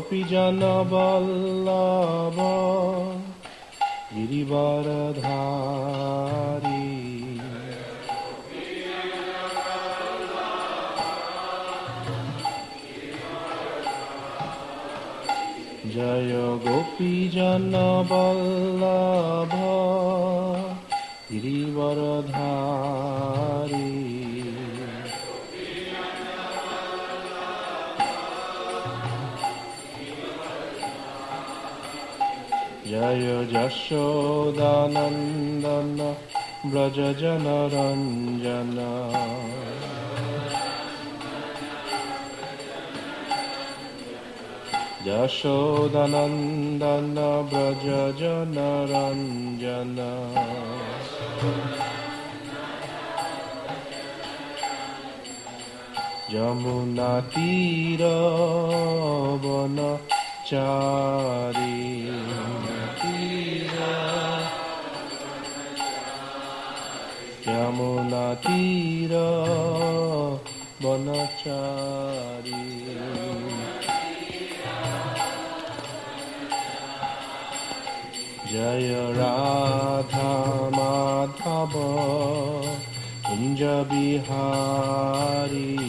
गोपीजनवल्लभ गिरिवरधारी जय गोपीजनवल्लभ गिरिवरधारी जय यशोदानन्दन व्रजजनरञ्जन यशोदानन्दन व्रजजनरञ्जन यमुनातीरवनचारी यमुनातीरवनचारी जय राधा माधव कुंज बिहारी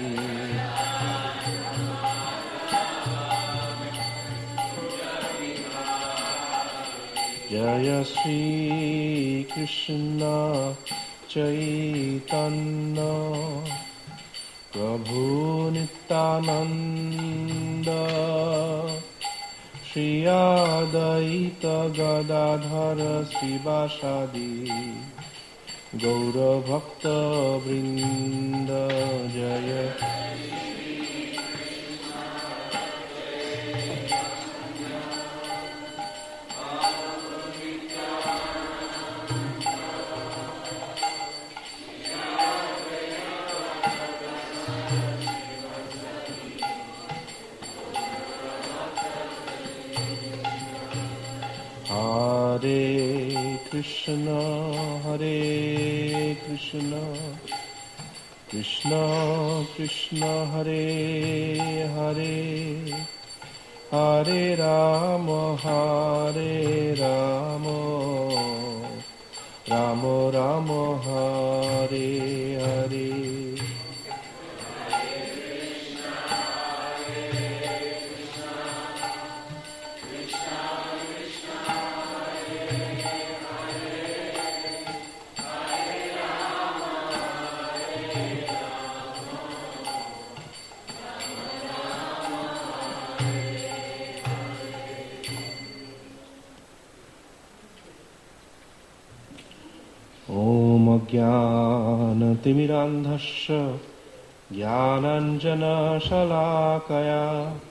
जय श्री कृष्ण चैतन्य प्रभु नित्यानंद श्री अद्वैत गदाधर श्रीवासादि गौरभक्तवृंद जय हरे कृष्ण कृष्ण कृष्ण हरे हरे हरे राम राम राम हरे हरे ज्ञानतिमिरान्धस्य ज्ञानाञ्जनशलाकया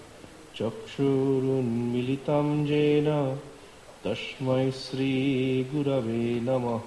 चक्षुरुन्मिलितं येन तस्मै श्रीगुरवे नमः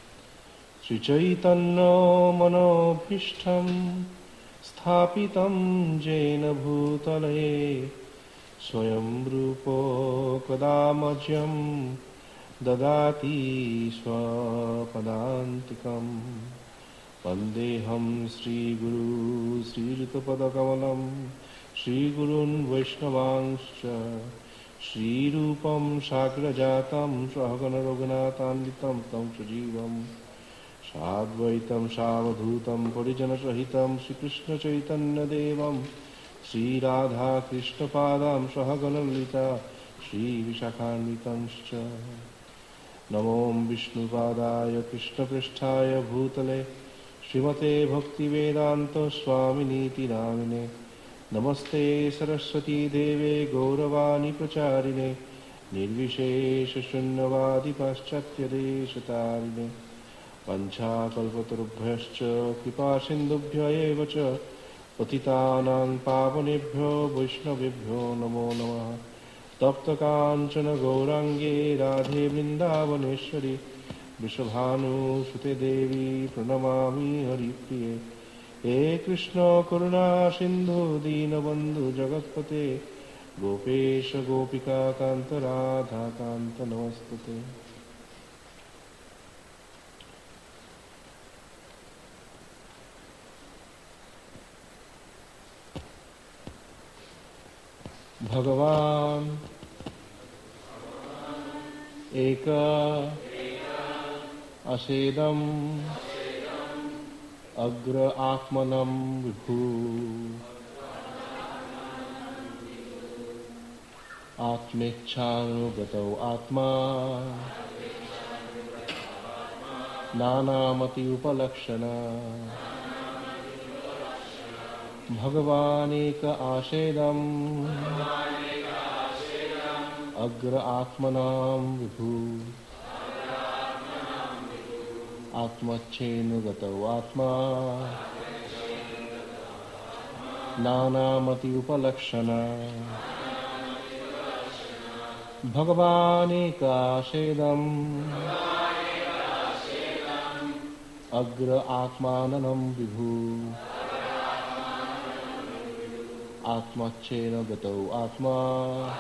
श्रीचैतन्यमनोभीष्टं स्थापितं येन भूतले स्वयं रूपो कदा मह्यं ददाति स्वपदान्तिकं वन्देऽहं श्रीगुरु श्रीयुतपदकमलं श्रीगुरून् वैष्णवांश्च श्रीरूपं साग्रजातं सहगण रघुनाथान्वितं तं सजीवं साद्वैतं सावधूतं परिजनसहितं श्रीकृष्णचैतन्यदेवं श्रीराधाकृष्णपादां सहगण ललिता श्रीविशाखान्वितंश्च नमो विष्णुपादाय कृष्णपृष्ठाय भूतले श्रीमते भक्तिवेदान्त स्वामिनीति नामिने नमस्ते सरस्वती देवे गौरवाणी प्रचारिणे निर्विशेष शून्यवादी पाश्चात्यदेशतारिणे वंशाकल्पतरुभ्यश्च कृपासिन्धुभ्य एव च पतितानां पावनेभ्यो वैष्णवेभ्यो नमो नमः तप्तकाञ्चन गौरांगे राधे वृन्दावनेश्वरी वृषभानुसुते देवी प्रणमामि हरिप्रिये हे कृष्ण करुणा सिन्धु दीनबन्धु जगत्पते गोपेश गोपिका कान्त राधा कान्त नमस्तुते। Bhagavan Eka Asedam Agra Atmanam Vibhu Atmechhanugato Atma Nanamati Upalakshana Bhagavaneka Ashedam Agra Atmanam Vibhu Atmachenugato Atma Nanamati Upalakshana Bhagavaneka Ashedam Agra Atmanam Vibhu Atmachena Gato Atma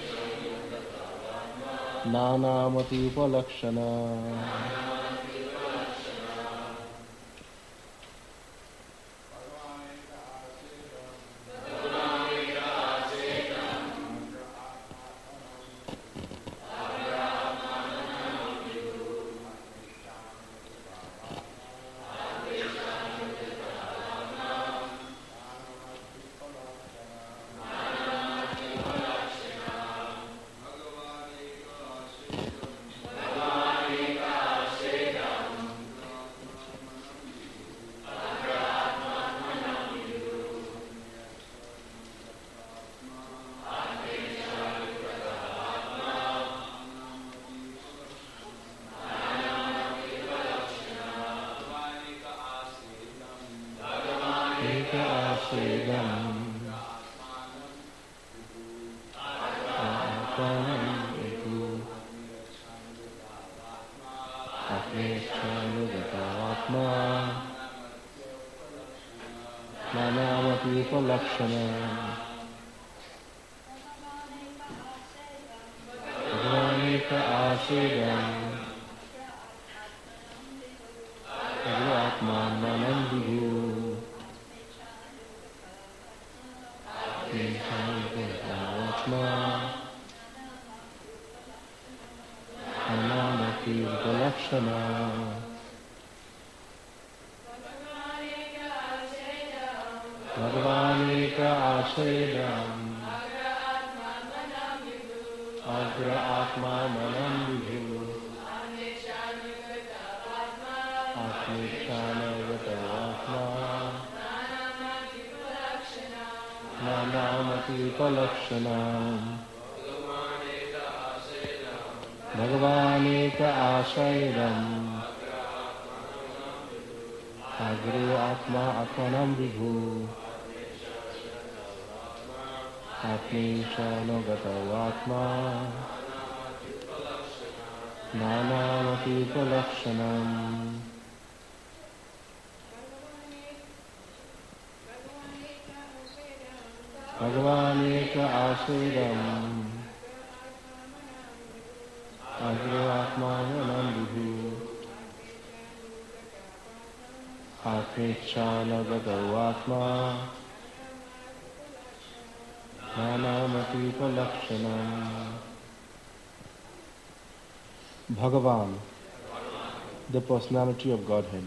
Nanamati Upalakshana Nanamati Upalakshana Bhagavaneka Ashedam Agra Atmanam Vibhu Atma Nanamati Upalakshana Bhagavaneka Ashedam Agra Atma Manam Vibhu Atmechanagata Atma Nanamati Upalakshana Bhagavaneka Ashedam Agra Atma Atmanam Vibhu Atmechanagata Atma Nanamati Upalakshana Bhagavaneka Ashedam Agra Atma Manam Vibhu Atmechanagata Atma Nanamati Upalakshana Bhagavan, the personality of Godhead.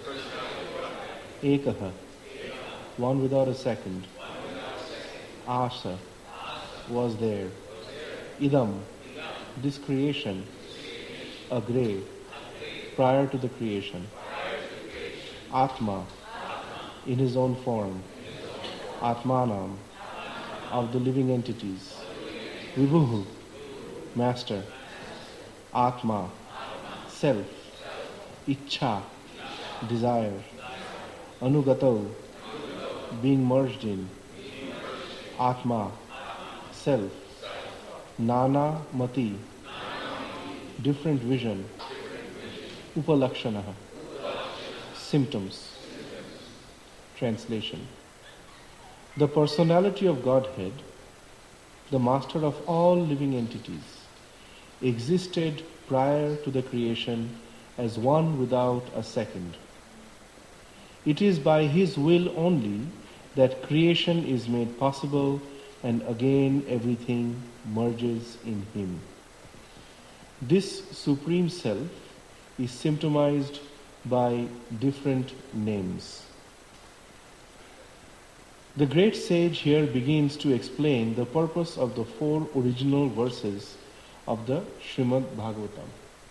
Ekaha, one without a second. Asa, was there. Idam, this creation. Agre, prior to the creation. Atma, in his own form. Atmanam, of the living entities. Vibhuhu, master. Atma, self. Ichha, desire. Anugato, being merged in. Atma, self. Nana mati, different vision. Upalakshanaha, symptoms. Translation. The personality of Godhead, the master of all living entities, existed prior to the creation as one without a second. It is by his will only that creation is made possible and again everything merges in him. This Supreme Self is symptomized by different names. The great sage here begins to explain the purpose of the 4 original verses of the Srimad Bhagavatam.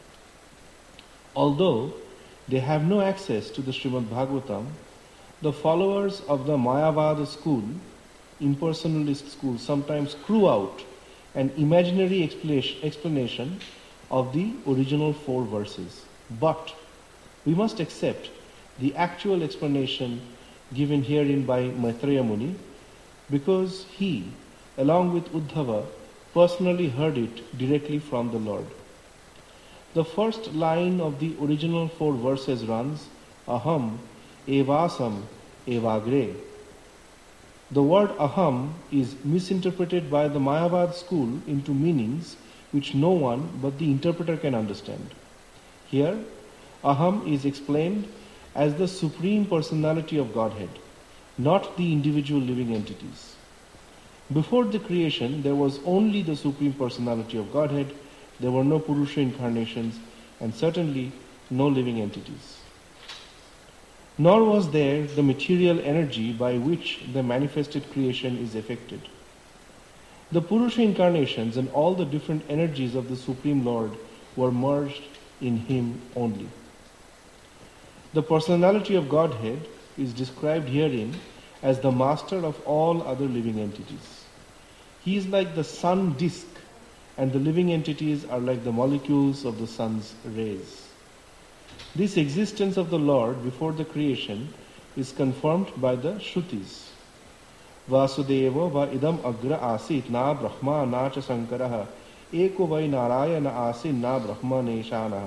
Although they have no access to the Srimad Bhagavatam, the followers of the Mayavada school, impersonalist school, sometimes crew out an imaginary explanation of the original 4 verses. But we must accept the actual explanation given herein by Maitreya Muni, because he, along with Uddhava, personally heard it directly from the Lord. The first line of the original 4 verses runs, Aham evasam evagre. The word aham is misinterpreted by the Mayavad school into meanings which no one but the interpreter can understand. Here, aham is explained as the Supreme Personality of Godhead, not the individual living entities. Before the creation, there was only the Supreme Personality of Godhead. There were no Purusha incarnations and certainly no living entities. Nor was there the material energy by which the manifested creation is effected. The Purusha incarnations and all the different energies of the Supreme Lord were merged in Him only. The personality of Godhead is described herein as the master of all other living entities. He is like the sun disk, and the living entities are like the molecules of the sun's rays. This existence of the Lord before the creation is confirmed by the Shrutis. Vasudeva va idam agra asit na brahma na cha sankaraha eko vai narayana asit na brahma neshanaha.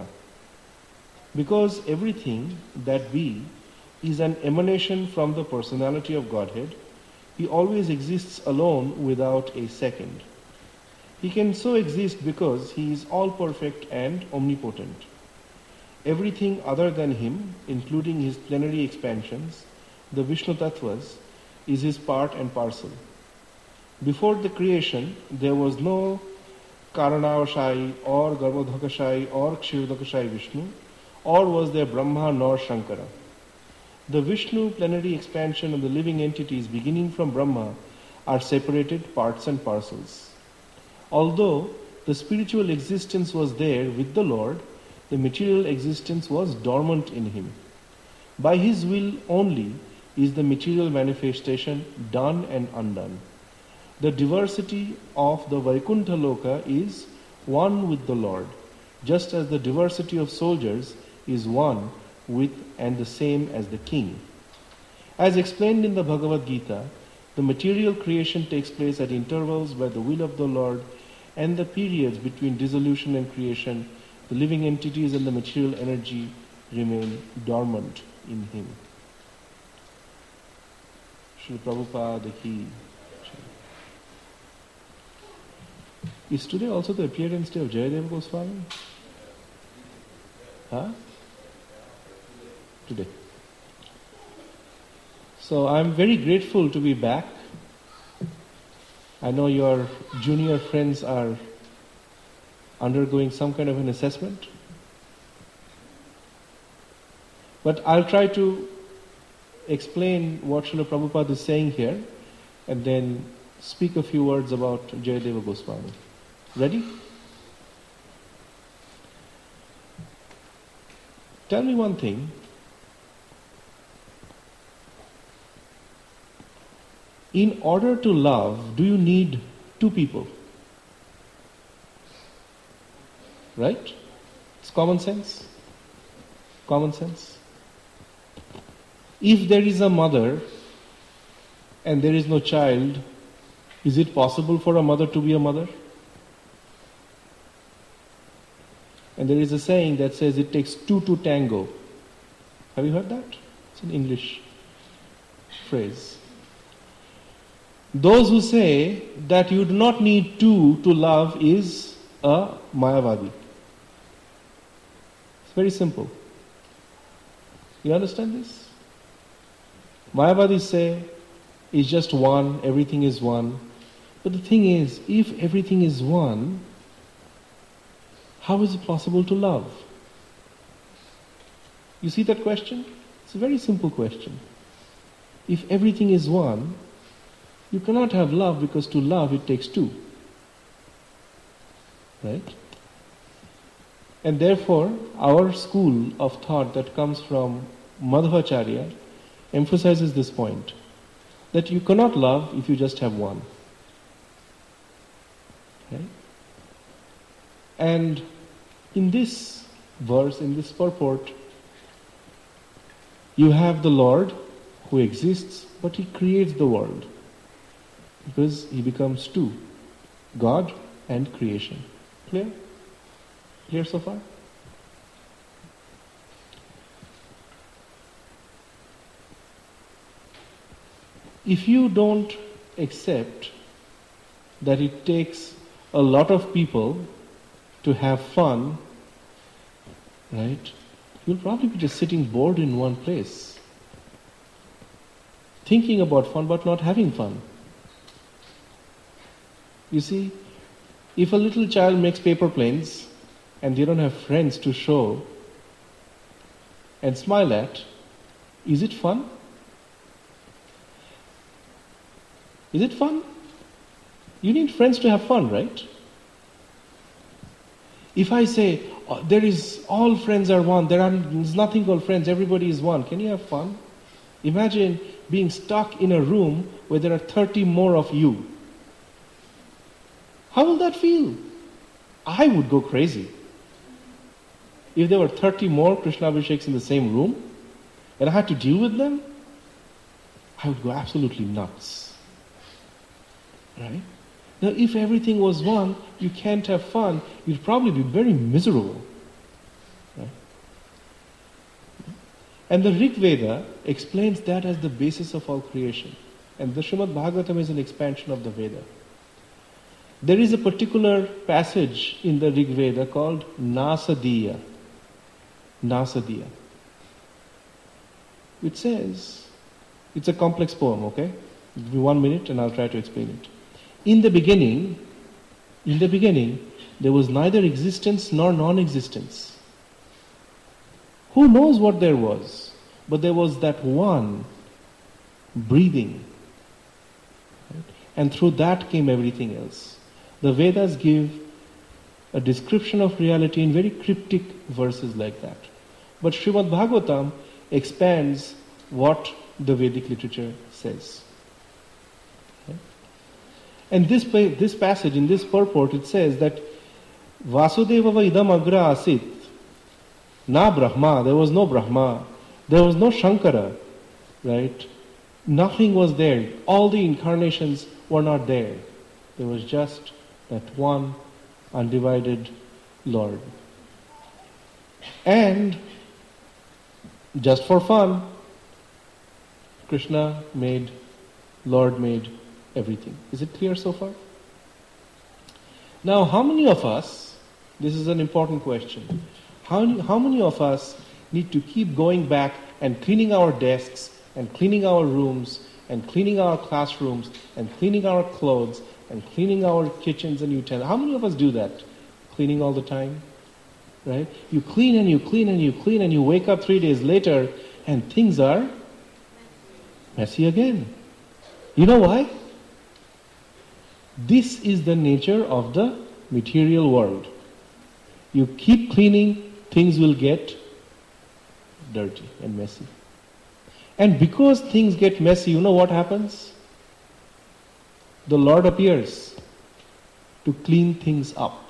Because everything that be is an emanation from the personality of Godhead, He always exists alone without a second. He can so exist because He is all-perfect and omnipotent. Everything other than Him, including His plenary expansions, the Vishnu Tattvas, is His part and parcel. Before the creation, there was no Karanavashai or Garbhodakashai or Kshirodakashai Vishnu, or was there Brahma nor Shankara. The Vishnu plenary expansion of the living entities beginning from Brahma are separated parts and parcels. Although the spiritual existence was there with the Lord, the material existence was dormant in Him. By His will only is the material manifestation done and undone. The diversity of the Vaikuntha Loka is one with the Lord, just as the diversity of soldiers is one with and the same as the king. As explained in the Bhagavad Gita, the material creation takes place at intervals by the will of the Lord, and the periods between dissolution and creation, the living entities and the material energy remain dormant in Him. Srila Prabhupada Ki. Is today also the appearance day of Jayadeva Goswami? Huh? Today. So I'm very grateful to be back. I know your junior friends are undergoing some kind of an assessment. But I'll try to explain what Srila Prabhupada is saying here and then speak a few words about Jayadeva Goswami. Ready? Tell me one thing. In order to love, do you need 2 people? Right? It's common sense. Common sense. If there is a mother and there is no child, is it possible for a mother to be a mother? And there is a saying that says it takes 2 to tango. Have you heard that? It's an English phrase. Those who say that you do not need 2 to love is a Mayavadi. It's very simple. You understand this? Mayavadis say it's just one, everything is one. But the thing is, if everything is one, how is it possible to love? You see that question? It's a very simple question. If everything is one, you cannot have love, because to love it takes two. Right? And therefore, our school of thought that comes from Madhvacharya emphasizes this point, that you cannot love if you just have one. Okay? And in this verse, in this purport, you have the Lord who exists, but He creates the world, because He becomes two, God and creation. Clear? Clear so far? If you don't accept that it takes a lot of people to have fun, right, you'll probably be just sitting bored in one place, thinking about fun but not having fun. You see, if a little child makes paper planes and they don't have friends to show and smile at, is it fun? Is it fun? You need friends to have fun, right? If I say, there is, all friends are one, there's nothing called friends, everybody is one, can you have fun? Imagine being stuck in a room where there are 30 more of you. How will that feel? I would go crazy. If there were 30 more Krishna Abhisheks in the same room, and I had to deal with them, I would go absolutely nuts. Right? Now, if everything was one, you can't have fun, you'd probably be very miserable. Right? And the Rig Veda explains that as the basis of all creation. And the Srimad Bhagavatam is an expansion of the Veda. There is a particular passage in the Rig Veda called Nasadiya. Nasadiya. It says, it's a complex poem, okay? Give me 1 minute and I'll try to explain it. In the beginning, there was neither existence nor non-existence. Who knows what there was? But there was that one breathing. Right? And through that came everything else. The Vedas give a description of reality in very cryptic verses like that. But Srimad Bhagavatam expands what the Vedic literature says. And this passage, in this purport, it says that Vasudevava idam agra asit. Na Brahma, there was no Brahma. There was no Shankara. Right? Nothing was there. All the incarnations were not there. There was just that one undivided Lord. And just for fun, Lord made everything. Is it clear so far? Now, how many of us, this is an important question, how many of us need to keep going back and cleaning our desks and cleaning our rooms and cleaning our classrooms and cleaning our clothes and cleaning our kitchens and utensils? How many of us do that? Cleaning all the time? Right? You clean and you clean and you clean and you wake up 3 days later and things are messy again. You know why? This is the nature of the material world. You keep cleaning, things will get dirty and messy. And because things get messy, you know what happens? The Lord appears to clean things up.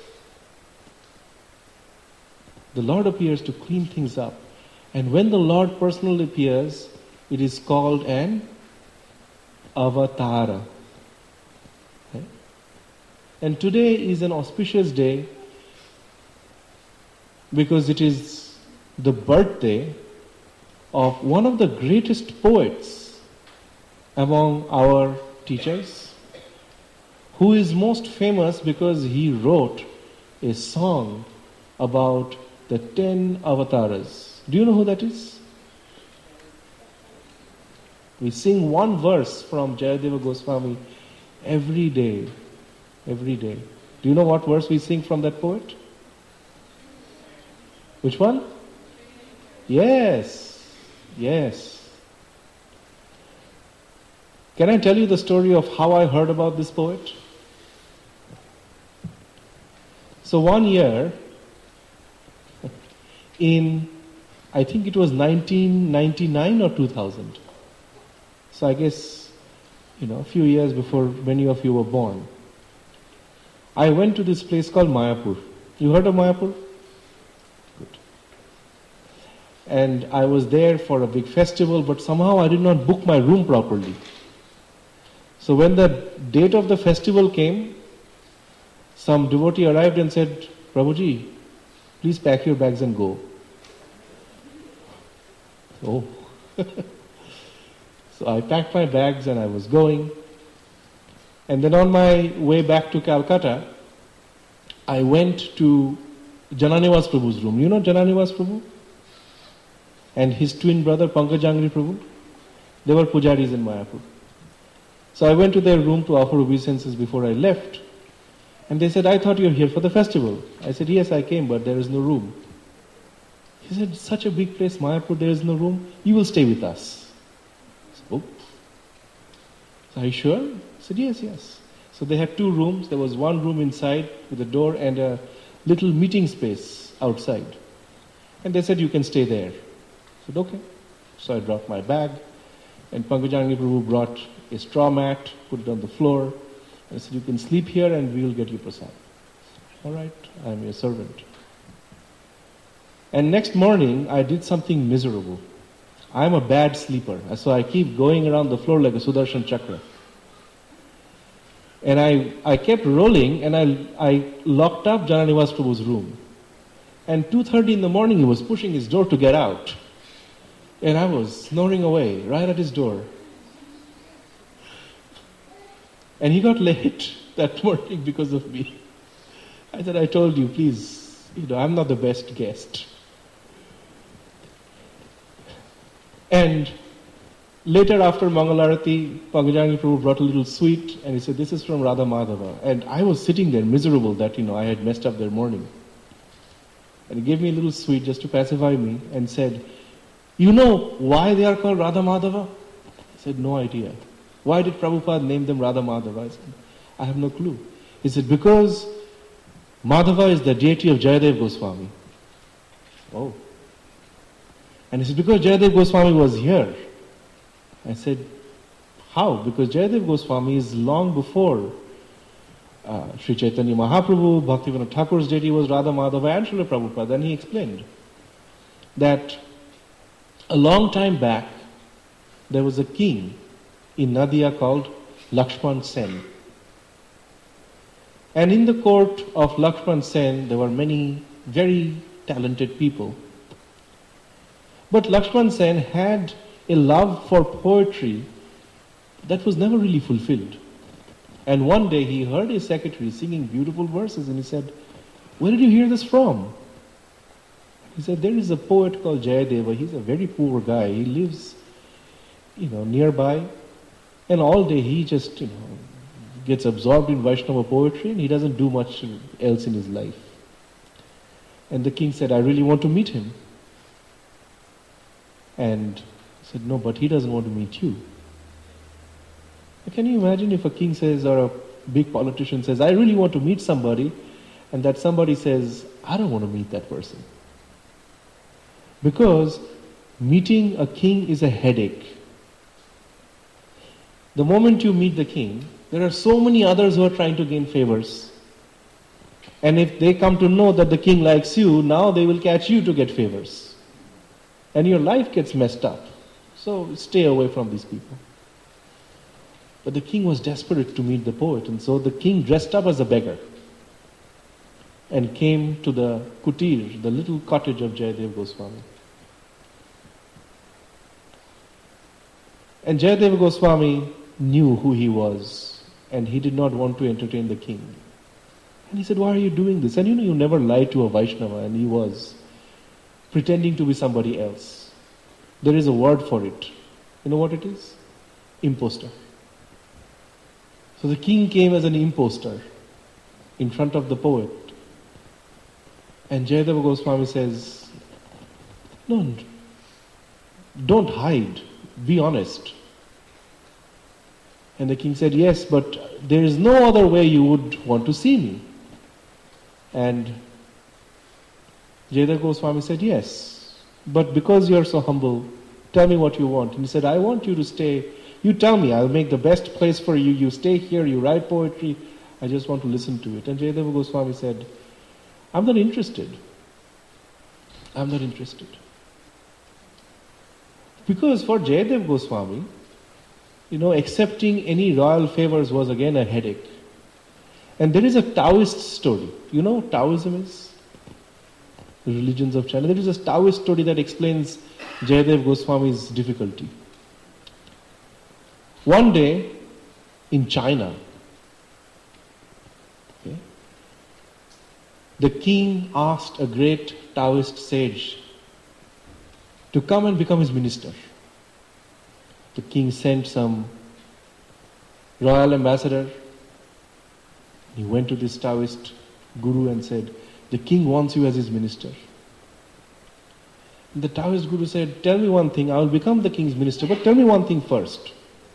The Lord appears to clean things up. And when the Lord personally appears, it is called an avatara. Okay? And today is an auspicious day because it is the birthday of one of the greatest poets among our teachers, who is most famous because he wrote a song about the 10 avatars. Do you know who that is? We sing one verse from Jayadeva Goswami Every day. Every day. Do you know what verse we sing from that poet? Which one? Yes. Yes. Can I tell you the story of how I heard about this poet? So one year, in, I think it was 1999 or 2000. So I guess, a few years before many of you were born. I went to this place called Mayapur. You heard of Mayapur? Good. And I was there for a big festival, but somehow I did not book my room properly. So when the date of the festival came, some devotee arrived and said, Prabhuji, please pack your bags and go. Oh. So I packed my bags and I was going. And then on my way back to Calcutta, I went to Jananivas Prabhu's room. You know Jananivas Prabhu? And his twin brother Pankajangri Prabhu? They were pujaris in Mayapur. So I went to their room to offer obeisances before I left. And they said, I thought you were here for the festival. I said, yes, I came, but there is no room. He said, such a big place, Mayapur, there is no room. You will stay with us. So, are you sure? I said, yes. So they had 2 rooms. There was one room inside with a door and a little meeting space outside. And they said, you can stay there. I said, okay. So I dropped my bag. And Pankajangri Prabhu brought a straw mat, put it on the floor. And I said, you can sleep here and we will get you prasad. All right, I am your servant. And next morning, I did something miserable. I am a bad sleeper. So I keep going around the floor like a Sudarshan Chakra. And I kept rolling and I locked up Jananivas Prabhu's room. And 2:30 in the morning, he was pushing his door to get out. And I was snoring away right at his door. And he got late that morning because of me. I said, I told you, please, I'm not the best guest. And later after Mangalarati, Pankajangri Prabhu brought a little sweet and he said, this is from Radha Madhava. And I was sitting there miserable that, I had messed up their morning. And he gave me a little sweet just to pacify me and said, you know why they are called Radha Madhava? I said, no idea. Why did Prabhupada name them Radha Madhava? I said, I have no clue. He said, because Madhava is the deity of Jayadev Goswami. Oh. And he said, because Jayadev Goswami was here. I said, how? Because Jayadev Goswami is long before Sri Chaitanya Mahaprabhu, Bhaktivinoda Thakur's deity was Radha Madhava and Srila Prabhupada. And he explained that a long time back, there was a king in Nadia called Lakshman Sen. And in the court of Lakshman Sen, there were many very talented people. But Lakshman Sen had a love for poetry that was never really fulfilled. And one day he heard his secretary singing beautiful verses and he said, where did you hear this from? He said, there is a poet called Jayadeva. He's a very poor guy. He lives, nearby. And all day he just, gets absorbed in Vaishnava poetry and he doesn't do much else in his life. And the king said, I really want to meet him. And he said, no, but he doesn't want to meet you. Can you imagine if a king says, or a big politician says, I really want to meet somebody, and that somebody says, I don't want to meet that person. Because meeting a king is a headache. The moment you meet the king, there are so many others who are trying to gain favors. And if they come to know that the king likes you, now they will catch you to get favors. And your life gets messed up. So stay away from these people. But the king was desperate to meet the poet, and so the king dressed up as a beggar and came to the kutir, the little cottage of Jayadev Goswami. And Jayadev Goswami knew who he was, and he did not want to entertain the king. And he said, why are you doing this? And you never lie to a Vaishnava, and he was pretending to be somebody else. There is a word for it. You know what it is? Imposter. So the king came as an impostor in front of the poet. And Jayadeva Goswami says, no, don't hide, be honest. And the king said, yes, but there is no other way you would want to see me. And Jayadeva Goswami said, yes, but because you are so humble, tell me what you want. And he said, I want you to stay. You tell me, I'll make the best place for you. You stay here, you write poetry. I just want to listen to it. And Jayadeva Goswami said, I'm not interested. I'm not interested. Because for Jayadeva Goswami, accepting any royal favors was again a headache. And there is a Taoist story. You know what Taoism is? The religions of China. There is a Taoist story that explains Jayadeva Goswami's difficulty. One day in China, the king asked a great Taoist sage to come and become his minister. The king sent some royal ambassador. He went to this Taoist guru and said, the king wants you as his minister. And the Taoist guru said, tell me one thing, I will become the king's minister, but tell me one thing first.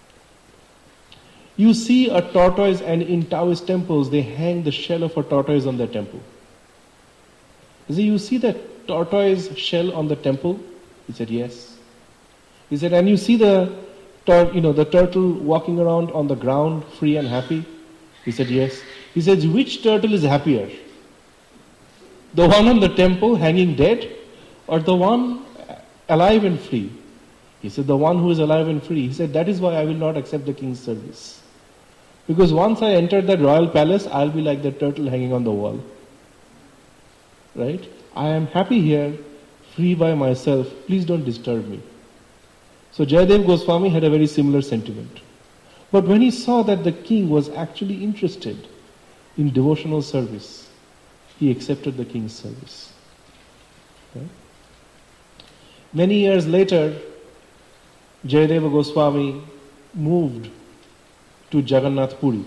You see a tortoise, and in Taoist temples they hang the shell of a tortoise on their temple. You see that tortoise shell on the temple? He said, yes. He said, and you see the turtle walking around on the ground, free and happy? He said, yes. He said, which turtle is happier? The one on the temple hanging dead, or the one alive and free? He said, the one who is alive and free. He said, that is why I will not accept the king's service. Because once I enter that royal palace, I'll be like the turtle hanging on the wall. Right? I am happy here, free by myself. Please don't disturb me. So Jayadeva Goswami had a very similar sentiment. But when he saw that the king was actually interested in devotional service, he accepted the king's service. Okay? Many years later, Jayadeva Goswami moved to Jagannath Puri.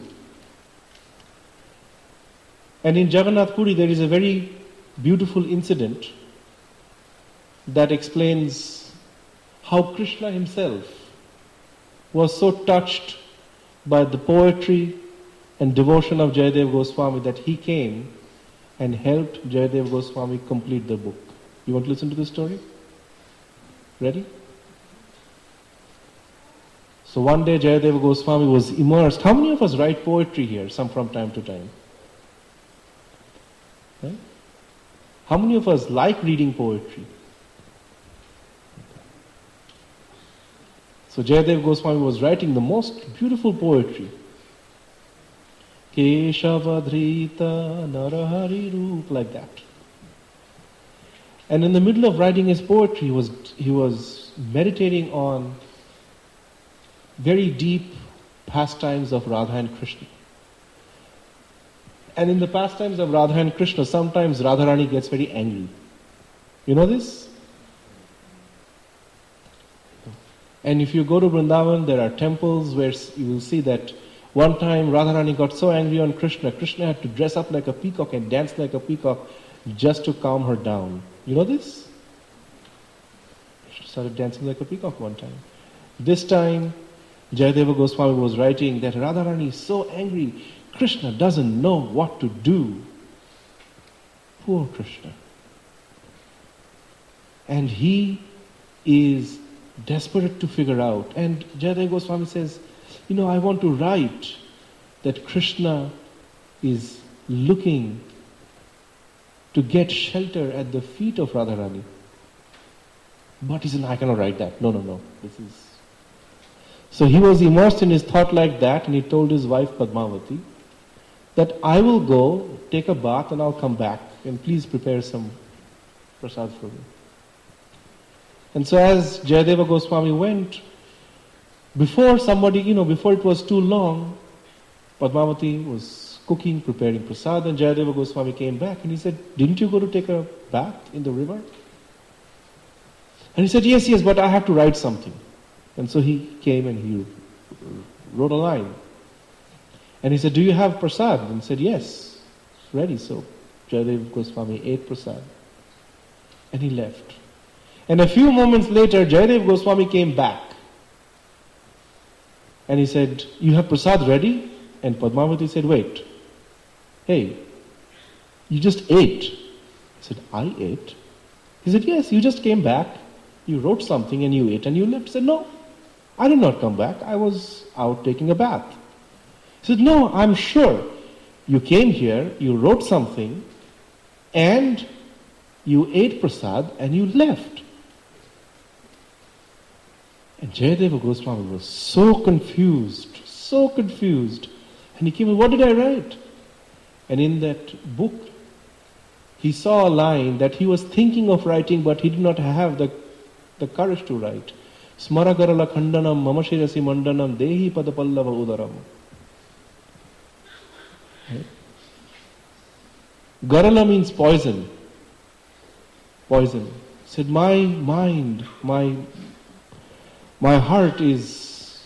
And in Jagannath Puri there is a very beautiful incident that explains how Krishna himself was so touched by the poetry and devotion of Jayadeva Goswami that he came and helped Jayadeva Goswami complete the book. You want to listen to the story? Ready? So one day Jayadeva Goswami was immersed. How many of us write poetry here, some from time to time? Right? How many of us like reading poetry? So Jayadeva Goswami was writing the most beautiful poetry. Keshavadhrita Narahari Roop, like that. And in the middle of writing his poetry, he was meditating on very deep pastimes of Radha and Krishna. And in the pastimes of Radha and Krishna, sometimes Radharani gets very angry. You know this? And if you go to Vrindavan, there are temples where you will see that one time Radharani got so angry on Krishna, Krishna had to dress up like a peacock and dance like a peacock just to calm her down. You know this? She started dancing like a peacock one time. This time, Jayadeva Goswami was writing that Radharani is so angry, Krishna doesn't know what to do. Poor Krishna. And he is desperate to figure out. And Jayadeva Goswami says, I want to write that Krishna is looking to get shelter at the feet of Radharani. But he said, I cannot write that. No. So he was immersed in his thought like that, and he told his wife Padmavati that I will go take a bath and I'll come back, and please prepare some prasad for me. And so as Jayadeva Goswami went, before it was too long, Padmavati was cooking, preparing prasad, and Jayadeva Goswami came back and he said, didn't you go to take a bath in the river? And he said, yes, but I have to write something. And so he came and he wrote a line. And he said, do you have prasad? And he said, yes, ready. So Jayadev Goswami ate prasad. And he left. And a few moments later, Jayadev Goswami came back. And he said, you have prasad ready? And Padmavati said, wait. Hey, you just ate. He said, I ate? He said, yes, you just came back. You wrote something and you ate and you left. He said, no, I did not come back. I was out taking a bath. He said, no, I'm sure. You came here, you wrote something, and you ate prasad and you left. And Jayadeva Goswami was so confused. And he came, what did I write? And in that book, he saw a line that he was thinking of writing, but he did not have the courage to write. Smaragarala khandanam mamashirasi mandanam dehi padapallava udaram. Right? Garala means poison. Poison. He said, my mind, my heart is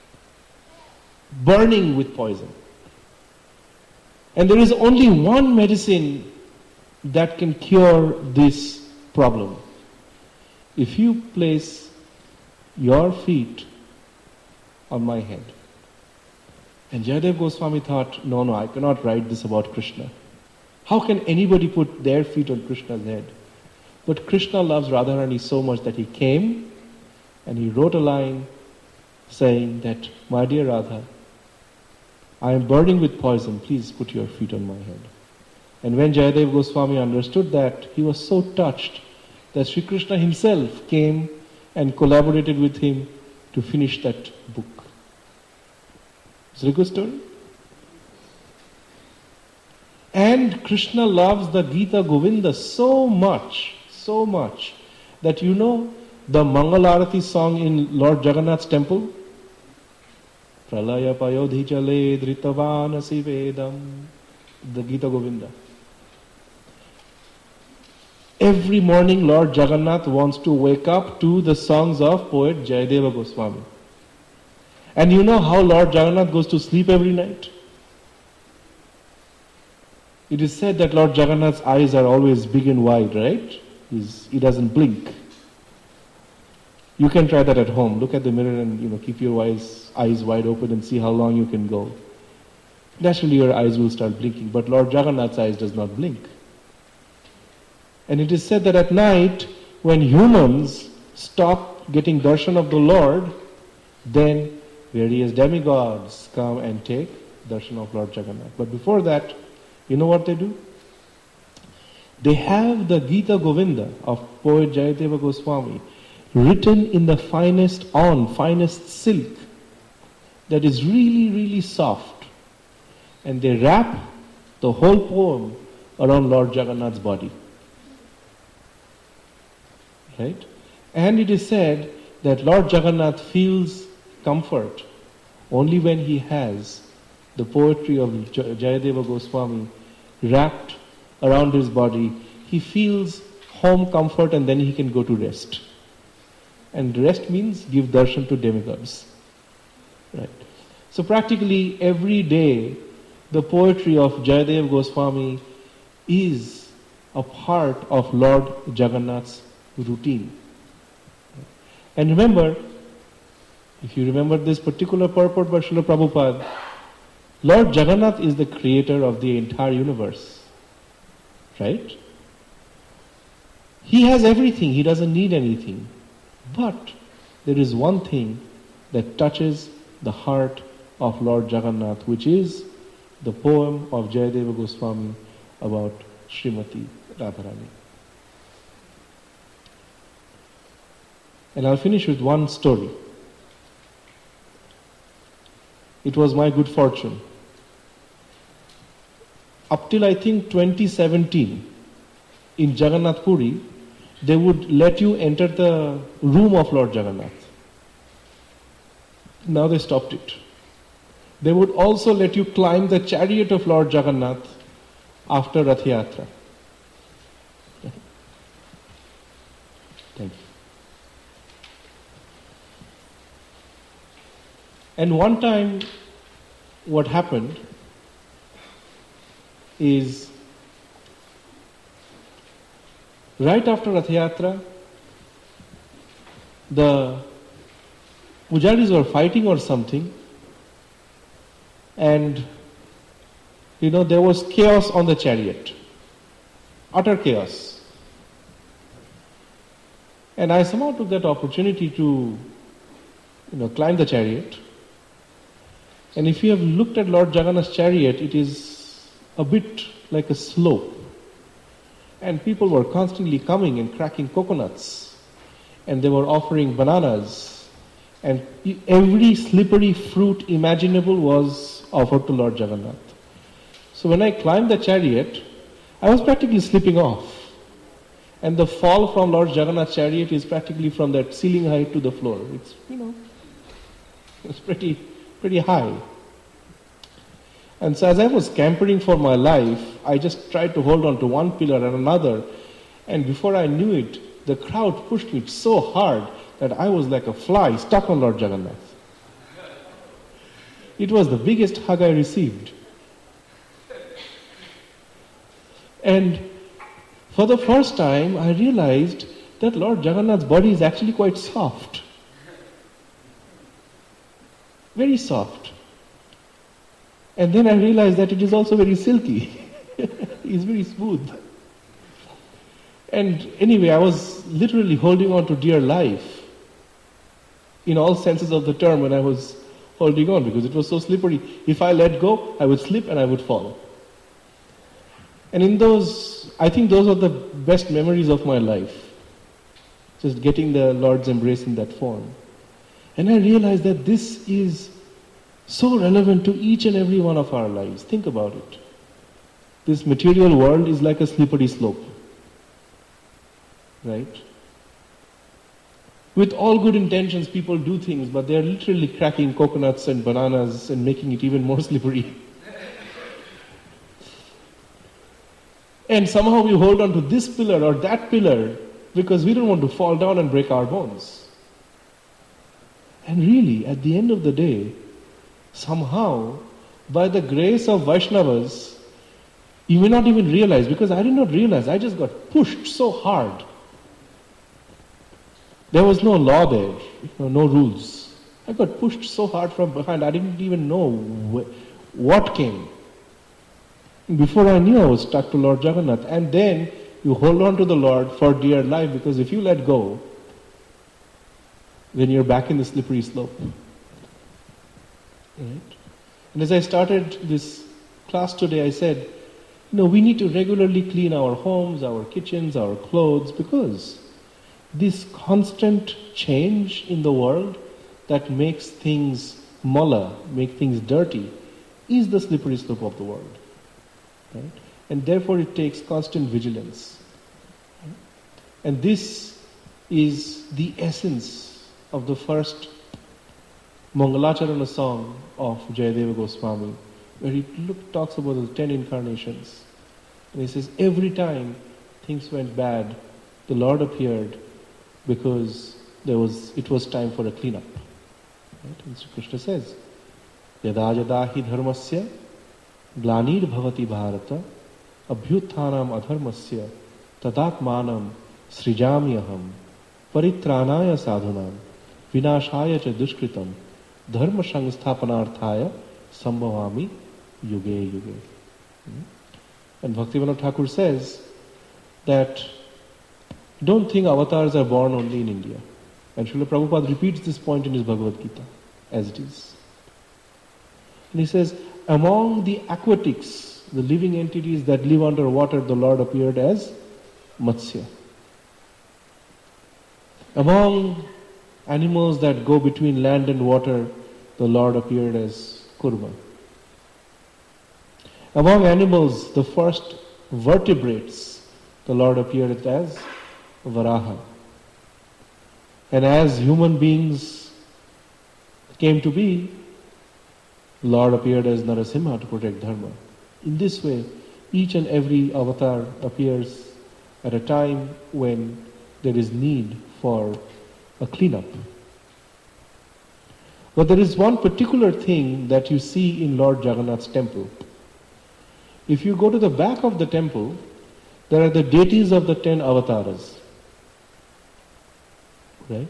burning with poison. And there is only one medicine that can cure this problem. If you place your feet on my head. And Jayadev Goswami thought, no, I cannot write this about Krishna. How can anybody put their feet on Krishna's head? But Krishna loves Radharani so much that he came and he wrote a line saying that, my dear Radha, I am burning with poison, please put your feet on my head. And when Jayadev Goswami understood that, he was so touched that Sri Krishna himself came and collaborated with him to finish that book. Is it a good story? And Krishna loves the Gita Govinda so much, that you know the Mangalarati song in Lord Jagannath's temple? Pralaya payodhi chale dritavanasi vedam. The Gita Govinda. Every morning Lord Jagannath wants to wake up to the songs of poet Jayadeva Goswami. And you know how Lord Jagannath goes to sleep every night? It is said that Lord Jagannath's eyes are always big and wide, right? He doesn't blink. You can try that at home. Look at the mirror and keep your eyes wide open and see how long you can go. Naturally your eyes will start blinking, but Lord Jagannath's eyes does not blink. And it is said that at night, when humans stop getting darshan of the Lord, then various demigods come and take darshan of Lord Jagannath. But before that, you know what they do? They have the Gita Govinda of poet Jayadeva Goswami written in the finest silk that is really, really soft. And they wrap the whole poem around Lord Jagannath's body. Right? And it is said that Lord Jagannath feels comfort only when he has the poetry of Jayadeva Goswami wrapped around his body. He feels home comfort and then he can go to rest. And rest means give darshan to demigods. Right? So practically every day the poetry of Jayadeva Goswami is a part of Lord Jagannath's routine. And remember, if you remember this particular purport by Srila Prabhupada, Lord Jagannath is the creator of the entire universe. Right? He has everything, he doesn't need anything. But there is one thing that touches the heart of Lord Jagannath, which is the poem of Jayadeva Goswami about Srimati Radharani. And I'll finish with one story. It was my good fortune. Up till I think 2017, in Jagannath Puri, they would let you enter the room of Lord Jagannath. Now they stopped it. They would also let you climb the chariot of Lord Jagannath after Rath Yatra. Thank you. And one time, what happened is, right after Rath Yatra, the pujaris were fighting or something, and there was chaos on the chariot, utter chaos. And I somehow took that opportunity to climb the chariot. And if you have looked at Lord Jagannath's chariot, it is a bit like a slope. And people were constantly coming and cracking coconuts. And they were offering bananas. And every slippery fruit imaginable was offered to Lord Jagannath. So when I climbed the chariot, I was practically slipping off. And the fall from Lord Jagannath's chariot is practically from that ceiling height to the floor. It's, it's pretty high. And so as I was scampering for my life, I just tried to hold on to one pillar and another. And before I knew it, the crowd pushed me so hard that I was like a fly stuck on Lord Jagannath. It was the biggest hug I received. And for the first time, I realized that Lord Jagannath's body is actually quite soft. Very soft. And then I realized that it is also very silky. It's very smooth. And anyway, I was literally holding on to dear life in all senses of the term when I was holding on, because it was so slippery. If I let go, I would slip and I would fall. And in those, I think those are the best memories of my life. Just getting the Lord's embrace in that form. And I realized that this is so relevant to each and every one of our lives. Think about it. This material world is like a slippery slope. Right? With all good intentions, people do things, but they are literally cracking coconuts and bananas and making it even more slippery. And somehow we hold on to this pillar or that pillar because we don't want to fall down and break our bones. And really, at the end of the day, somehow, by the grace of Vaishnavas, you may not even realize, because I did not realize, I just got pushed so hard. There was no law there, no rules. I got pushed so hard from behind, I didn't even know what came. Before I knew, I was stuck to Lord Jagannath. And then you hold on to the Lord for dear life, because if you let go, then you're back in the slippery slope. Right? And as I started this class today, I said, we need to regularly clean our homes, our kitchens, our clothes, because this constant change in the world that makes things mala, make things dirty, is the slippery slope of the world. Right? And therefore it takes constant vigilance. Right? And this is the essence of the first Mangalacharana song of Jayadeva Goswami, where he talks about the 10 incarnations. And he says, every time things went bad, the Lord appeared because it was time for a cleanup. Right? And Sri Krishna says, Yada yada hi dharmasya glanir bhavati bharata abhyutthanam adharmasya tadatmanam srijamyaham paritranaya sadhunam vinashaya cha dushkritam dharma sangsthapanarthaya sambhavami yuge yuge. And Bhaktivinoda Thakur says that don't think avatars are born only in India. And Srila Prabhupada repeats this point in his Bhagavad Gita as it is. And he says, among the aquatics, the living entities that live underwater, the Lord appeared as Matsya. Among animals that go between land and water, the Lord appeared as Kurma. Among animals, the first vertebrates, the Lord appeared as Varaha. And as human beings came to be, Lord appeared as Narasimha to protect Dharma. In this way, each and every avatar appears at a time when there is need for a cleanup. But there is one particular thing that you see in Lord Jagannath's temple. If you go to the back of the temple, there are the deities of the 10 avatars. Right?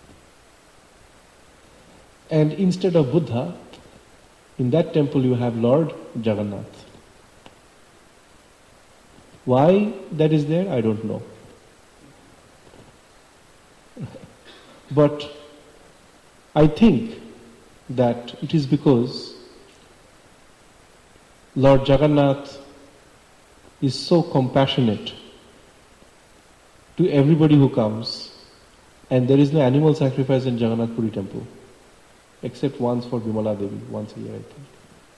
And instead of Buddha, in that temple you have Lord Jagannath. Why that is there, I don't know. But I think that it is because Lord Jagannath is so compassionate to everybody who comes, and there is no animal sacrifice in Jagannath Puri temple, except once for Vimala Devi, once a year I think.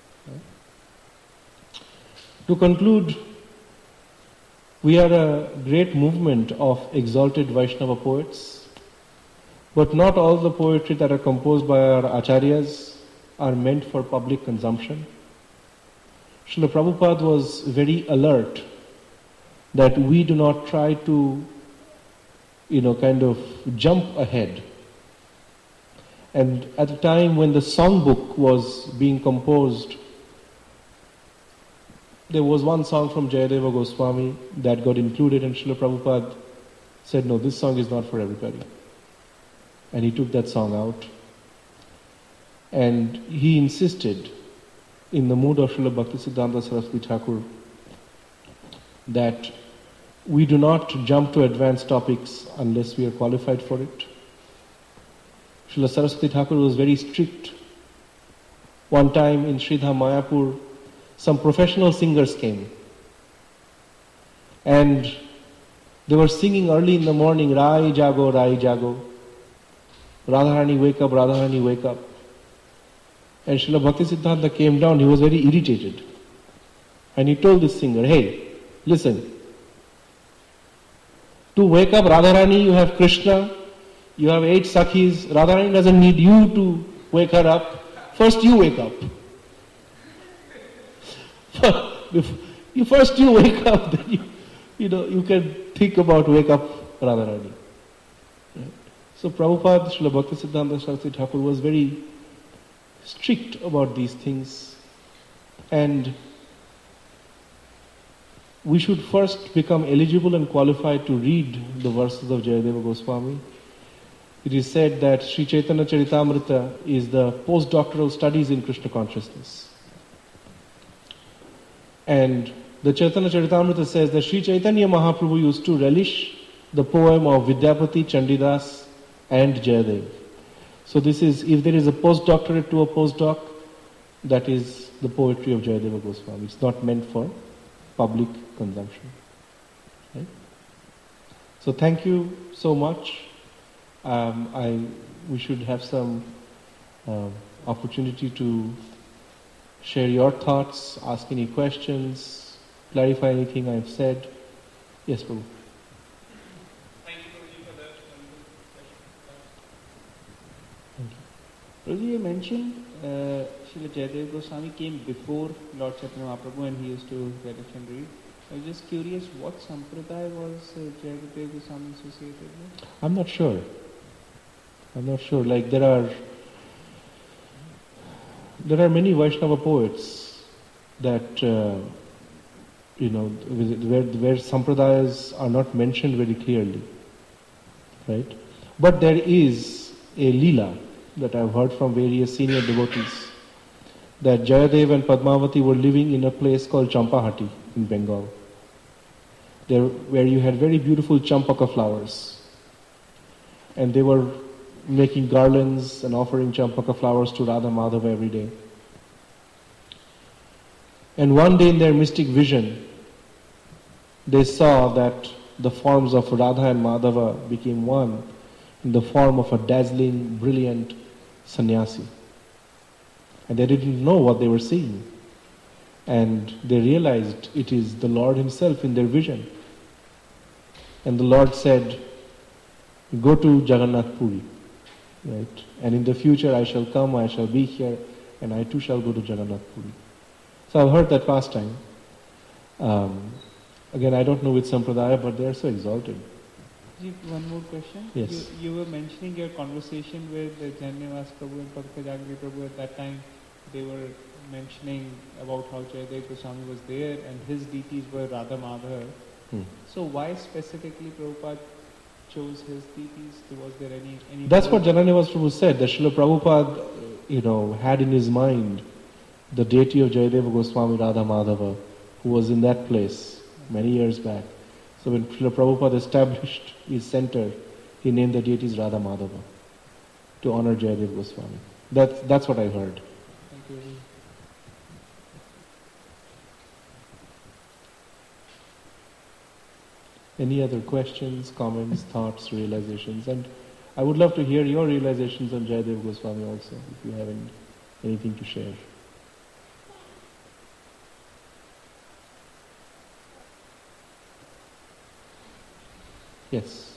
Right? To conclude, we are a great movement of exalted Vaishnava poets, but not all the poetry that are composed by our acharyas are meant for public consumption. Srila Prabhupada was very alert that we do not try to, kind of jump ahead. And at the time when the songbook was being composed, there was one song from Jayadeva Goswami that got included, and Srila Prabhupada said, no, this song is not for everybody. And he took that song out. And he insisted, in the mood of Srila Bhaktisiddhanta Saraswati Thakur, that we do not jump to advanced topics unless we are qualified for it. Srila Saraswati Thakur was very strict. One time in Sridham Mayapur, some professional singers came. And they were singing early in the morning, Rai Jago, Rai Jago. Radharani, wake up, Radharani, wake up. And Srila Bhaktisiddhanta came down, he was very irritated. And he told this singer, hey, listen. To wake up Radharani, you have Krishna, you have 8 Sakhis. Radharani doesn't need you to wake her up. First you wake up. First you wake up, then you can think about wake up Radharani. Right? So Prabhupada, Srila Bhaktisiddhanta Saraswati Thakur was very strict about these things, and we should first become eligible and qualified to read the verses of Jayadeva Goswami. It is said that Sri Chaitanya Charitamrita is the postdoctoral studies in Krishna consciousness. And the Chaitanya Charitamrita says that Sri Chaitanya Mahaprabhu used to relish the poem of Vidyapati, Chandidas and Jayadev. So this is, if there is a postdoctorate to a postdoc, that is the poetry of Jayadeva Goswami. It's not meant for public consumption. Right? So thank you so much. We should have some opportunity to share your thoughts, ask any questions, clarify anything I've said. Yes, Prabhu. Thank you, Prabhuji, for that. Thank you. Prabhuji, you mentioned Srila Jayadeva Goswami came before Lord Chaitanya Mahaprabhu and he used to relish and read. I was just curious, what sampradaya was Jayadeva Goswami associated with? I'm not sure. Like there are many Vaishnava poets that where sampradayas are not mentioned very clearly, right? But there is a leela that I've heard from various senior devotees that Jayadev and Padmavati were living in a place called Champahati in Bengal, there where you had very beautiful champaka flowers, and they were making garlands and offering champaka flowers to Radha Madhava every day. And one day in their mystic vision, they saw that the forms of Radha and Madhava became one in the form of a dazzling, brilliant sannyasi. And they didn't know what they were seeing. And they realized it is the Lord Himself in their vision. And the Lord said, go to Jagannath Puri. Right? And in the future I shall come, I shall be here, and I too shall go to Jagannath Puri. So I've heard that pastime. Again, I don't know which sampradaya, but they are so exalted. Ji, one more question. Yes. You were mentioning your conversation with Jannivas Prabhu and Pankajagni Prabhu at that time. They were mentioning about how Jayadev Goswami was there and his deities were Radha Madhava. So why specifically Prabhupada chose his deities? Was there any That's what Jananivas Prabhu said, that Srila Prabhupada, had in his mind the deity of Jayadeva Goswami Radha Madhava, who was in that place many years back. So when Srila Prabhupada established his center, he named the deities Radha Madhava to honor Jayadeva Goswami. That's what I heard. Thank you. Any other questions, comments, thoughts, realizations? And I would love to hear your realizations on Jayadeva Goswami also, if you have anything to share. Yes.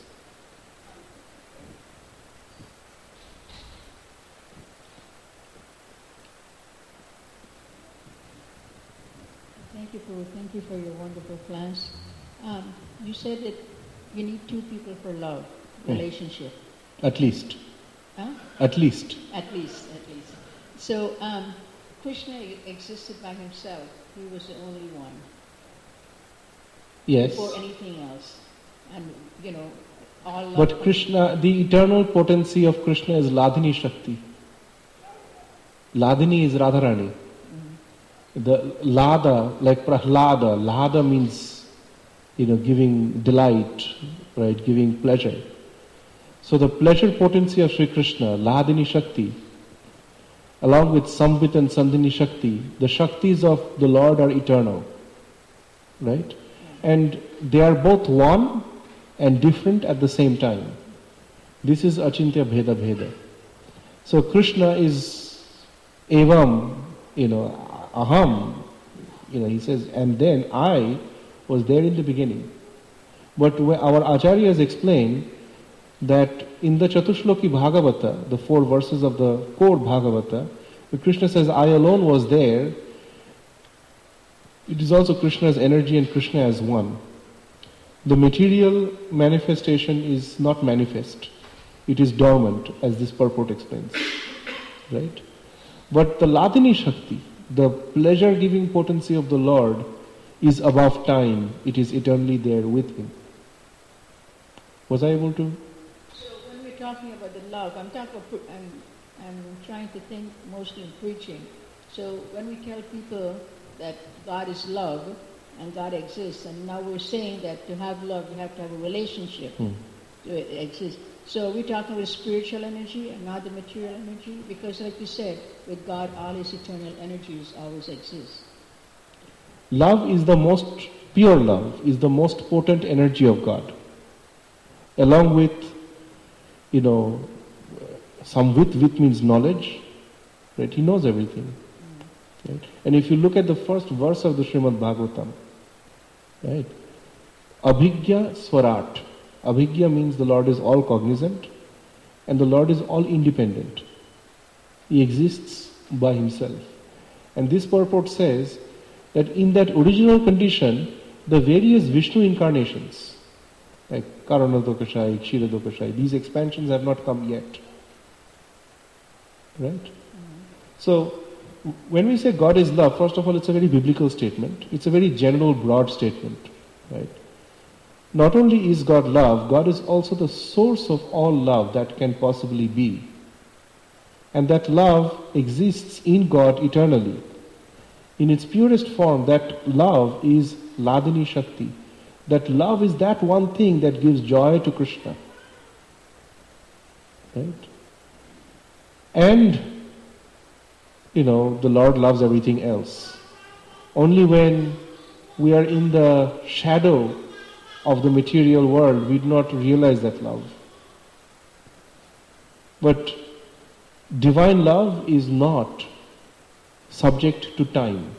Thank you for your wonderful class. You said that you need two people for love, relationship. At least. Huh? At least. At least. So, Krishna existed by himself. He was the only one. Yes. Before anything else. And, all love. But Krishna, the eternal potency of Krishna is Ladini Shakti. Ladini is Radharani. The Lada, like Prahlada, Lada means, giving delight, right, giving pleasure. So the pleasure potency of Sri Krishna, Ladini Shakti, along with Sambit and Sandhini Shakti, the Shaktis of the Lord are eternal, right? And they are both one and different at the same time. This is Achintya Bheda Bheda. So Krishna is Evam, Aham, he says, and then I was there in the beginning. But our Acharyas explain that in the Chatushloki Bhagavata, the 4 verses of the core Bhagavata, where Krishna says, I alone was there, it is also Krishna's energy and Krishna as one. The material manifestation is not manifest. It is dormant, as this purport explains. Right? But the Ladini Shakti, the pleasure-giving potency of the Lord, is above time. It is eternally there with him. Was I able to? So when we're talking about the love, I'm trying to think mostly in preaching. So when we tell people that God is love and God exists, and now we're saying that to have love you have to have a relationship to exist. So we're talking about spiritual energy and not the material energy, because like you said, with God all his eternal energies always exist. Love is the most pure love, is the most potent energy of God. Along with, some with means knowledge, right? He knows everything. Right? And if you look at the first verse of the Srimad Bhagavatam, right? Abhigya Swarat. Abhigya means the Lord is all cognizant and the Lord is all independent. He exists by himself. And this purport says that in that original condition, the various Vishnu incarnations, like Karanadokashai, Kshiradokashai, these expansions have not come yet. Right? So, when we say God is love, first of all, it's a very biblical statement. It's a very general, broad statement. Right? Not only is God love, God is also the source of all love that can possibly be. And that love exists in God eternally. In its purest form, that love is Ladini Shakti. That love is that one thing that gives joy to Krishna. Right? And, the Lord loves everything else. Only when we are in the shadow of the material world, we do not realize that love. But divine love is not subject to time.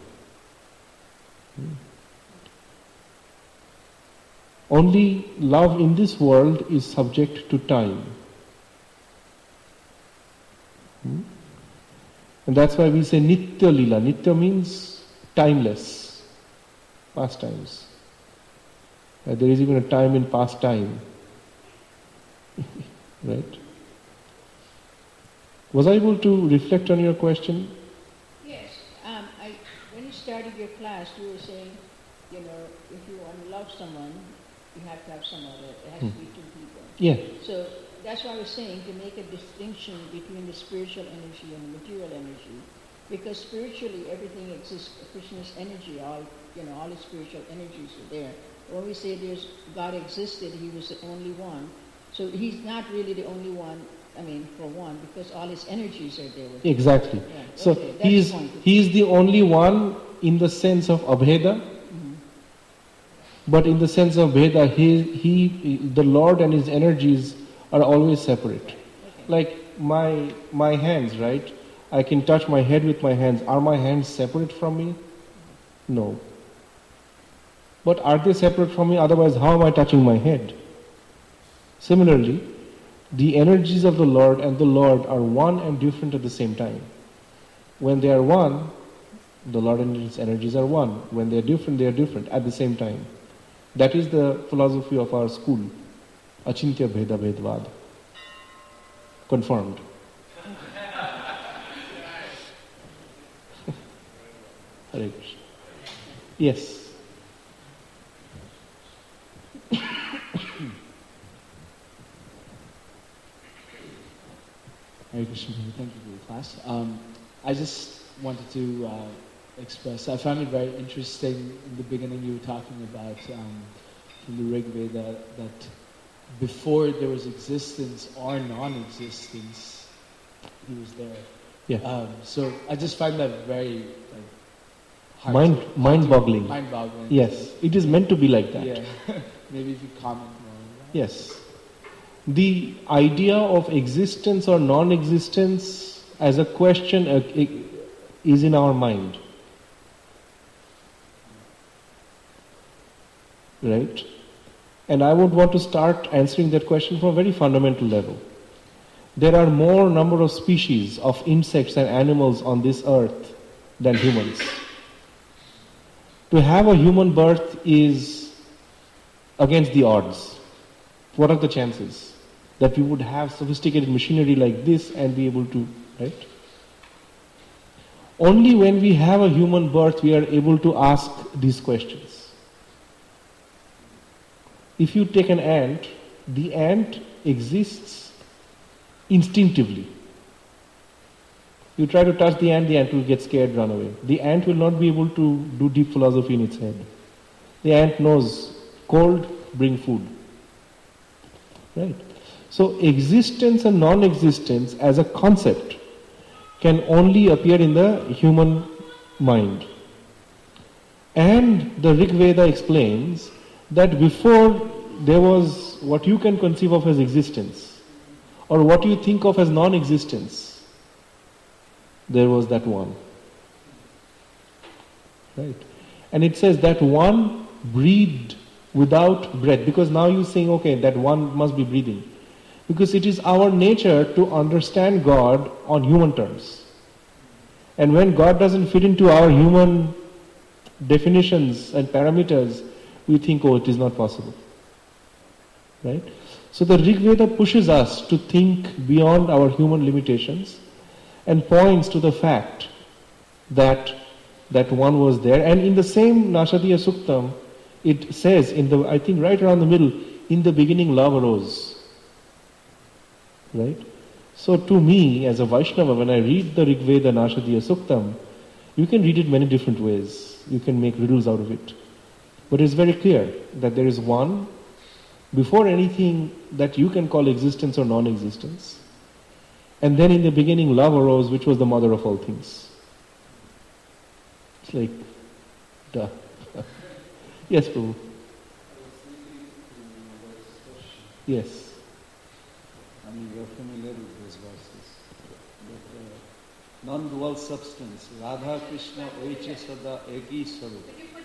Only love in this world is subject to time. And that's why we say Nitya Lila. Nitya means timeless, past times. There is even a time in past time. Right? Was I able to reflect on your question? Yes. When you started your class, you were saying, if you want to love someone, you have to have some other. It has to be two people. Yeah. So that's why I was saying to make a distinction between the spiritual energy and material energy, because spiritually everything exists. Krishna's energy, all his spiritual energies are there. When we say God existed, he was the only one. So he's not really the only one. For one, because all his energies are there with him. Exactly. Yeah. So Okay, that's he is the only one in the sense of Abheda, but in the sense of Bheda, the Lord and his energies are always separate. Okay. Like my hands, right? I can touch my head with my hands. Are my hands separate from me? No. But are they separate from me? Otherwise, how am I touching my head? Similarly, the energies of the Lord and the Lord are one and different at the same time. When they are one, the Lord and his energies are one. When they are different at the same time. That is the philosophy of our school, Achintya Bheda Bhedvad. Confirmed. Hare Krishna. Yes. Hare Krishna, thank you for your class. I just wanted to express, I found it very interesting in the beginning you were talking about from the Rig Veda that before there was existence or non-existence, he was there. Yeah. So I just find that very hard mind-boggling. Mind-boggling. Yes, it is meant to be like that. Yeah. Maybe if you comment more on that. Yes. The idea of existence or non-existence as a question is in our mind. Right? And I would want to start answering that question from a very fundamental level. There are more number of species of insects and animals on this earth than humans. To have a human birth is against the odds. What are the chances that we would have sophisticated machinery like this and be able to, right? Only when we have a human birth we are able to ask these questions. If you take an ant, the ant exists instinctively. You try to touch the ant will get scared, run away. The ant will not be able to do deep philosophy in its head. The ant knows, cold, bring food. Right? So existence and non-existence as a concept can only appear in the human mind. And the Rig Veda explains that before there was what you can conceive of as existence, or what you think of as non-existence, there was that one. Right? And it says that one breathed without breath, because now you're saying, okay, that one must be breathing. Because it is our nature to understand God on human terms. And when God doesn't fit into our human definitions and parameters, we think, oh, it is not possible. Right? So the Rig Veda pushes us to think beyond our human limitations and points to the fact that one was there. And in the same Nashadiya Suktam, it says, I think right around the middle, in the beginning love arose. Right? So to me, as a Vaishnava, when I read the Rig Veda Nashadiya Suktam, you can read it many different ways. You can make riddles out of it. But it's very clear that there is one before anything that you can call existence or non-existence. And then in the beginning love arose, which was the mother of all things. It's like, duh. Yes, Prabhu. Yes. I mean, you're familiar with those verses. But non-dual substance, Radha Krishna Oiche Sada Eki Sarup.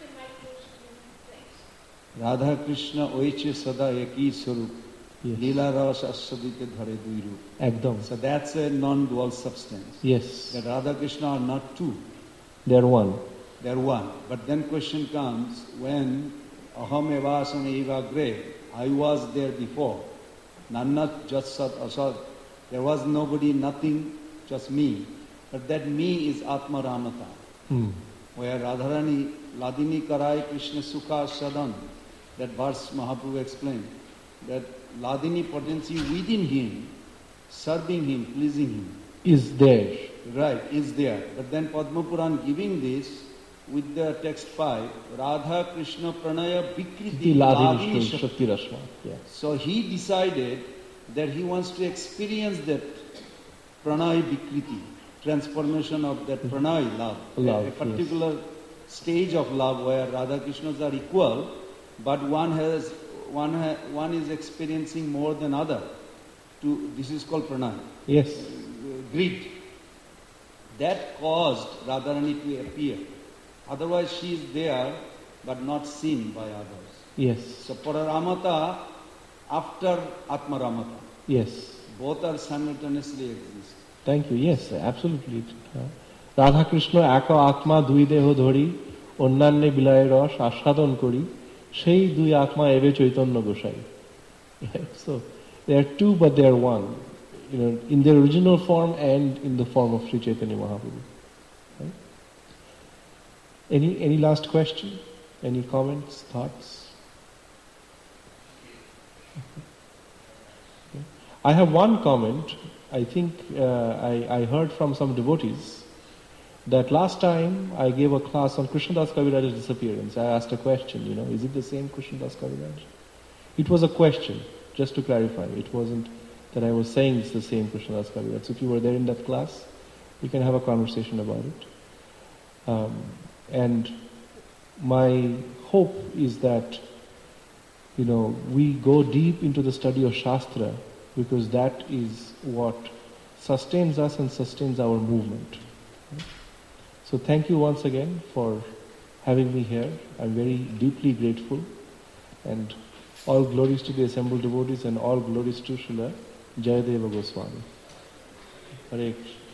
Radha Krishna Oiche Sada Eki Sarup. Leela Rasa Aswadite Dhare Duiru. Ekdam. So that's a non-dual substance. Yes. That Radha Krishna are not two. They are one. They are one. But then question comes when Aham Evasana Eva Gre, I was there before. Nannat Jatsat Asad. There was nobody, nothing, just me. But that me is Atma Ramata. Where Radharani, Ladini Karai Krishna Sukha Sadan, that verse Mahaprabhu explained, that Ladini potency within him, serving him, pleasing him. Is there. Right, is there. But then Padma Puran giving this with the text 5, Radha Krishna Pranaya Vikriti Ladini Shakti Rashma. Yeah. So he decided that he wants to experience that Pranaya Vikriti, transformation of that Pranaya love. Love, a particular stage of love where Radha Krishnas are equal, but one is experiencing more than other. This is called Pranaya. Yes. Greed. That caused Radharani to appear. Otherwise she is there but not seen by others. Yes. So Pararamata after Atma Ramata. Yes. Both are simultaneously exist. Thank you. Yes, absolutely. Radha Krishna eka atma dui deho dhori onnanne bilaye rosh ashadon kori সেই দুই আত্মা এবে চৈতন্য গোসাই. So they are two but they are one, in their original form and in the form of Sri Chaitanya Mahaprabhu. Right? Any last question? Any comments, thoughts? Okay. I have one comment. I think I heard from some devotees that last time I gave a class on Krishnadas Kaviraj's disappearance. I asked a question, is it the same Krishnadas Kaviraj? It was a question, just to clarify. It wasn't that I was saying it's the same Krishnadas Kaviraj. So if you were there in that class, we can have a conversation about it. And my hope is that, we go deep into the study of Shastra, because that is what sustains us and sustains our movement. So thank you once again for having me here. I'm very deeply grateful, and all glories to the assembled devotees and all glories to Srila Jayadeva Goswami. Hare Krishna.